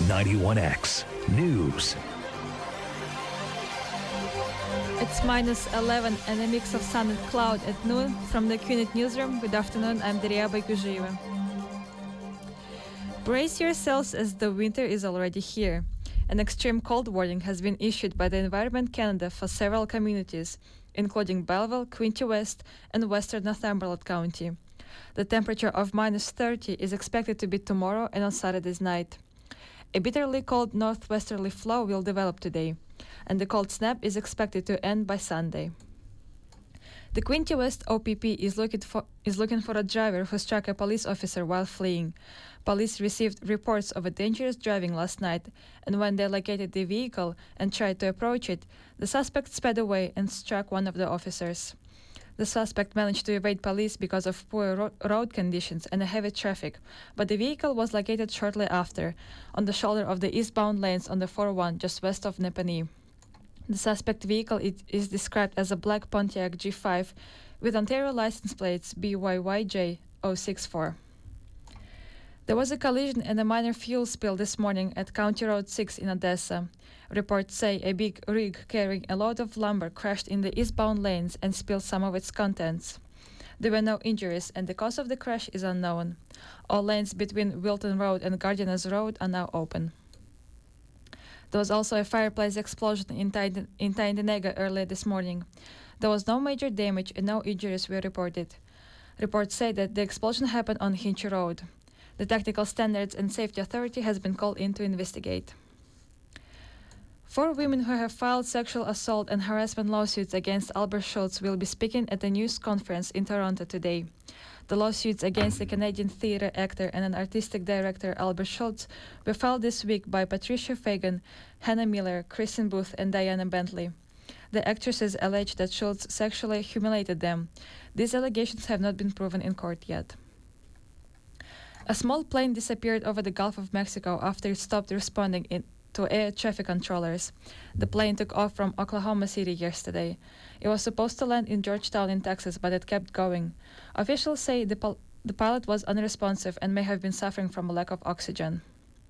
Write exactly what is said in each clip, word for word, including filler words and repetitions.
ninety-one X News. It's minus eleven and a mix of sun and cloud at noon from the Q Net Newsroom. Good afternoon, I'm Daria Baykuzhieva. Brace yourselves as the winter is already here. An extreme cold warning has been issued by the Environment Canada for several communities, including Belleville, Quinte West, and Western Northumberland County. The temperature of minus thirty is expected to be tomorrow and on Saturday's night. A bitterly cold northwesterly flow will develop today, and the cold snap is expected to end by Sunday. The Quinte West O P P is looking for is looking for a driver who struck a police officer while fleeing. Police received reports of a dangerous driving last night, and when they located the vehicle and tried to approach it, the suspect sped away and struck one of the officers. The suspect managed to evade police because of poor ro- road conditions and heavy traffic, but the vehicle was located shortly after, on the shoulder of the eastbound lanes on the four oh one just west of Napanee. The suspect vehicle it is described as a black Pontiac G five with Ontario license plates B Y Y J zero six four. There was a collision and a minor fuel spill this morning at County Road six in Odessa. Reports say a big rig carrying a load of lumber crashed in the eastbound lanes and spilled some of its contents. There were no injuries and the cause of the crash is unknown. All lanes between Wilton Road and Gardiners Road are now open. There was also a fireplace explosion in, Tyne- in Tyndonega earlier this morning. There was no major damage and no injuries were reported. Reports say that the explosion happened on Hinch Road. The Technical Standards and Safety Authority has been called in to investigate. Four women who have filed sexual assault and harassment lawsuits against Albert Schultz will be speaking at a news conference in Toronto today. The lawsuits against the Canadian theatre actor and an artistic director Albert Schultz were filed this week by Patricia Fagan, Hannah Miller, Kristen Booth, and Diana Bentley. The actresses allege that Schultz sexually humiliated them. These allegations have not been proven in court yet. A small plane disappeared over the Gulf of Mexico after it stopped responding in, to air traffic controllers. The plane took off from Oklahoma City yesterday. It was supposed to land in Georgetown in Texas, but it kept going. Officials say the, pil- the pilot was unresponsive and may have been suffering from a lack of oxygen.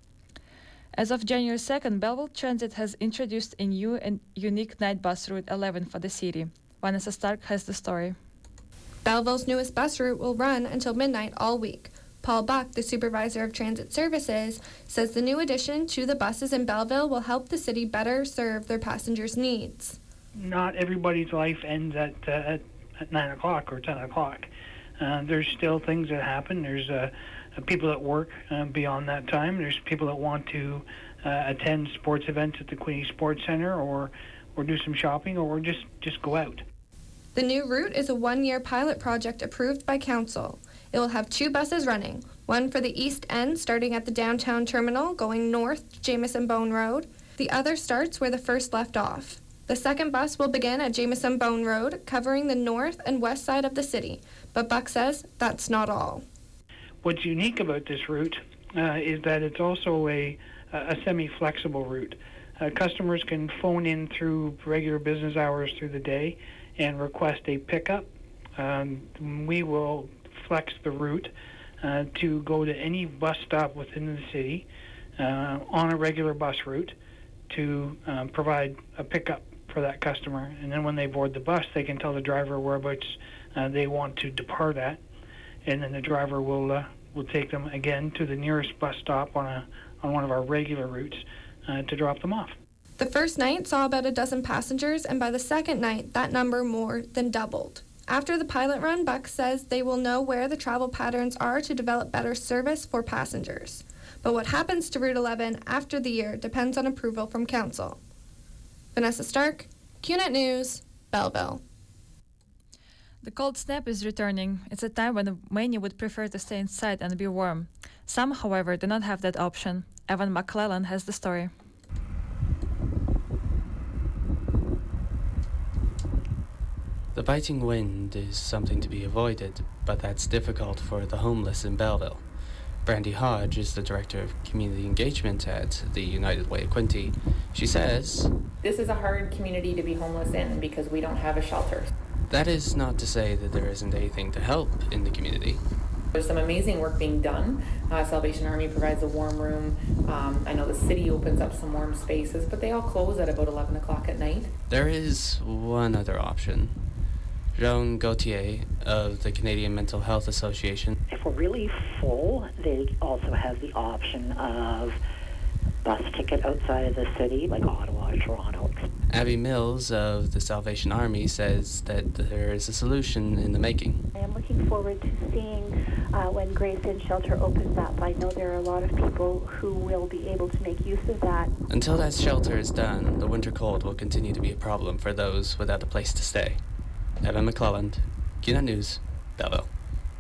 As of January second, Belleville Transit has introduced a new and unique night bus route eleven for the city. Vanessa Stark has the story. Belleville's newest bus route will run until midnight all week. Paul Buck, the supervisor of transit services, says the new addition to the buses in Belleville will help the city better serve their passengers' needs. Not everybody's life ends at uh, at, at nine o'clock or ten o'clock. Uh, there's still things that happen. There's uh, uh, people that work uh, beyond that time. There's people that want to uh, attend sports events at the Quinte Sports Centre or or do some shopping or just, just go out. The new route is a one-year pilot project approved by council. It will have two buses running, one for the east end starting at the downtown terminal going north to Jameson Bone Road. The other starts where the first left off. The second bus will begin at Jameson Bone Road, covering the north and west side of the city, but Buck says that's not all. What's unique about this route uh, is that it's also a, a semi-flexible route. Uh, customers can phone in through regular business hours through the day and request a pickup. Um, we will flex the route uh, to go to any bus stop within the city uh, on a regular bus route to um, provide a pickup for that customer. And then when they board the bus, they can tell the driver whereabouts uh, they want to depart at, and then the driver will uh, will take them again to the nearest bus stop on a on one of our regular routes uh, to drop them off. The first night saw about a dozen passengers, and by the second night, that number more than doubled. After the pilot run, Buck says they will know where the travel patterns are to develop better service for passengers. But what happens to Route eleven after the year depends on approval from Council. Vanessa Stark, Q Net News, Belleville. The cold snap is returning. It's a time when many would prefer to stay inside and be warm. Some, however, do not have that option. Evan McClellan has the story. The biting wind is something to be avoided, but that's difficult for the homeless in Belleville. Brandy Hodge is the Director of Community Engagement at the United Way of Quinte. She says, "This is a hard community to be homeless in because we don't have a shelter." That is not to say that there isn't anything to help in the community. There's some amazing work being done. Uh, Salvation Army provides a warm room. Um, I know the city opens up some warm spaces, but they all close at about eleven o'clock at night. There is one other option. Joan Gauthier of the Canadian Mental Health Association. If we're really full, they also have the option of bus ticket outside of the city, like Ottawa or Toronto. Abby Mills of the Salvation Army says that there is a solution in the making. I am looking forward to seeing uh, when Grace Inn Shelter opens up. I know there are a lot of people who will be able to make use of that. Until that shelter is done, the winter cold will continue to be a problem for those without a place to stay. Evan McClelland, Q N News, Belleville.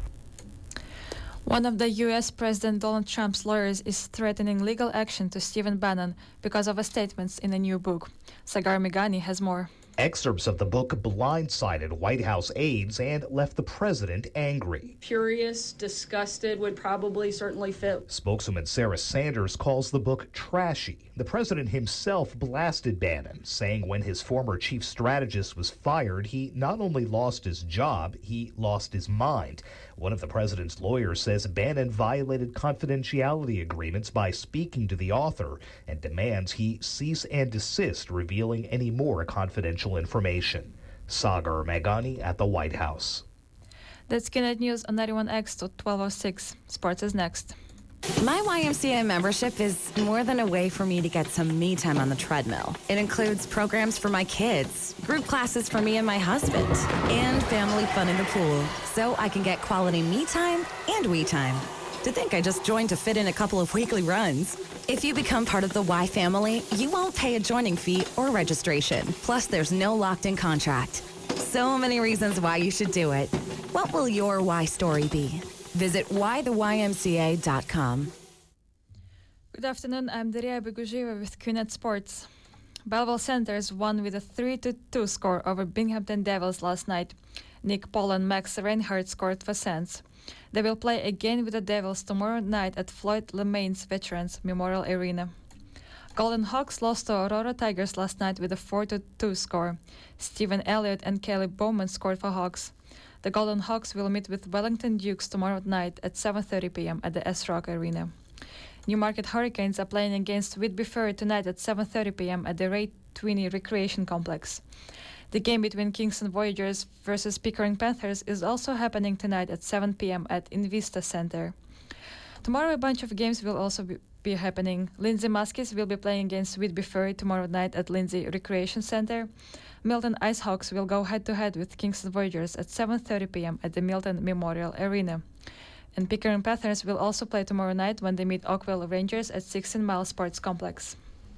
One of the U S President Donald Trump's lawyers is threatening legal action to Stephen Bannon because of a statements in a new book. Sagar Meghani has more. Excerpts of the book blindsided White House aides and left the president angry. Furious, disgusted would probably certainly fit. Spokeswoman Sarah Sanders calls the book trashy. The president himself blasted Bannon, saying when his former chief strategist was fired, he not only lost his job, he lost his mind. One of the president's lawyers says Bannon violated confidentiality agreements by speaking to the author and demands he cease and desist revealing any more confidential information. Sagar Meghani at the White House. That's Kinet News on ninety-one X to twelve oh six. Sports is next. My Y M C A membership is more than a way for me to get some me time on the treadmill. It includes programs for my kids, group classes for me and my husband, and family fun in the pool, so I can get quality me time and we time. To think I just joined to fit in a couple of weekly runs. If you become part of the Y family, you won't pay a joining fee or registration. Plus, there's no locked-in contract. So many reasons why you should do it. What will your Y story be? Visit why the Y M C A dot com. Good afternoon, I'm Daria Beguzhieva with Q Net Sports. Belleville Senators won with a three to two score over Binghamton Devils last night. Nick Paul and Max Reinhardt scored for Sens. They will play again with the Devils tomorrow night at Floyd LeMain's Veterans Memorial Arena. Golden Hawks lost to Aurora Tigers last night with a four to two score. Stephen Elliott and Kelly Bowman scored for Hawks. The Golden Hawks will meet with Wellington Dukes tomorrow night at seven thirty p.m. at the S-Rock Arena. Newmarket Hurricanes are playing against Whitby Ferry tonight at seven thirty p.m. at the Ray Tweeney Recreation Complex. The game between Kingston Voyagers versus Pickering Panthers is also happening tonight at seven p.m. at Invista Center. Tomorrow a bunch of games will also be, be happening. Lindsay Muskies will be playing against Whitby Ferry tomorrow night at Lindsay Recreation Center. Milton Icehawks will go head-to-head with Kingston Voyagers at seven thirty p.m. at the Milton Memorial Arena. And Pickering Panthers will also play tomorrow night when they meet Oakville Rangers at sixteen mile Sports Complex.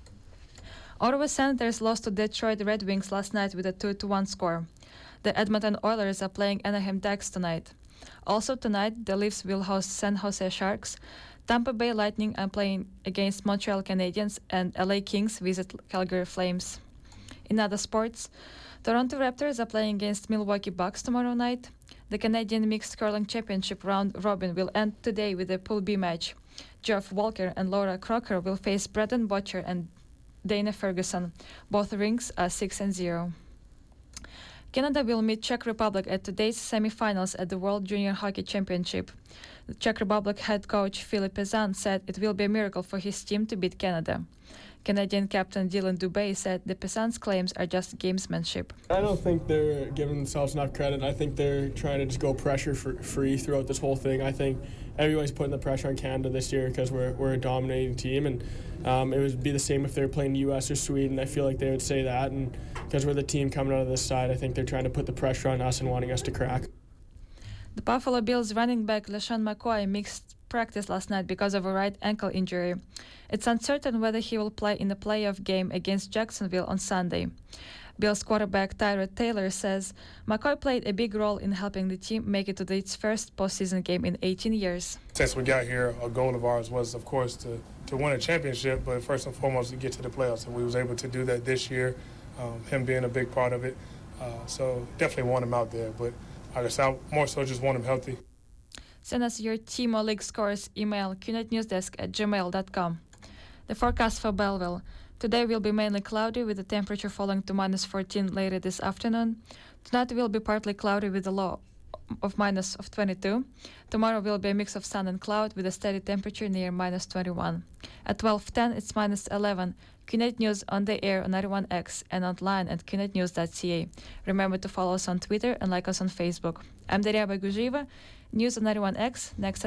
Ottawa Senators lost to Detroit Red Wings last night with a two to one score. The Edmonton Oilers are playing Anaheim Ducks tonight. Also tonight, the Leafs will host San Jose Sharks. Tampa Bay Lightning are playing against Montreal Canadiens, and L A Kings visit Calgary Flames. In other sports, Toronto Raptors are playing against Milwaukee Bucks tomorrow night. The Canadian Mixed Curling Championship round robin will end today with a Pool B match. Geoff Walker and Laura Crocker will face Braden Butcher and Dana Ferguson. Both rings are six and zero. Canada will meet Czech Republic at today's semi-finals at the World Junior Hockey Championship. The Czech Republic head coach Filip Pezan said it will be a miracle for his team to beat Canada. Canadian captain Dylan Dubé said the Pezan's claims are just gamesmanship. I don't think they're giving themselves enough credit. I think they're trying to just go pressure free throughout this whole thing. I think everybody's putting the pressure on Canada this year because we're, we're a dominating team, and um, it would be the same if they were playing the U S or Sweden. I feel like they would say that, and because we're the team coming out of this side, I think they're trying to put the pressure on us and wanting us to crack. The Buffalo Bills running back LeSean McCoy mixed practice last night because of a right ankle injury. It's uncertain whether he will play in the playoff game against Jacksonville on Sunday. Bills quarterback Tyrod Taylor says McCoy played a big role in helping the team make it to its first postseason game in eighteen years. Since we got here, a goal of ours was, of course, to, to win a championship, but first and foremost to get to the playoffs, and we was able to do that this year, um, him being a big part of it. Uh, so definitely want him out there, but like I said, I more so just want him healthy. Send us your team or league scores. Email qnetnewsdesk at gmail dot com. The forecast for Belleville. Today will be mainly cloudy with the temperature falling to minus fourteen later this afternoon. Tonight will be partly cloudy with a low of minus of twenty-two. Tomorrow will be a mix of sun and cloud with a steady temperature near minus twenty-one. At twelve ten, it's minus eleven. QNet News on the air on ninety-one X and online at q net news dot c a. Remember to follow us on Twitter and like us on Facebook. I'm Daria Baguzhieva. News on ninety-one X. Next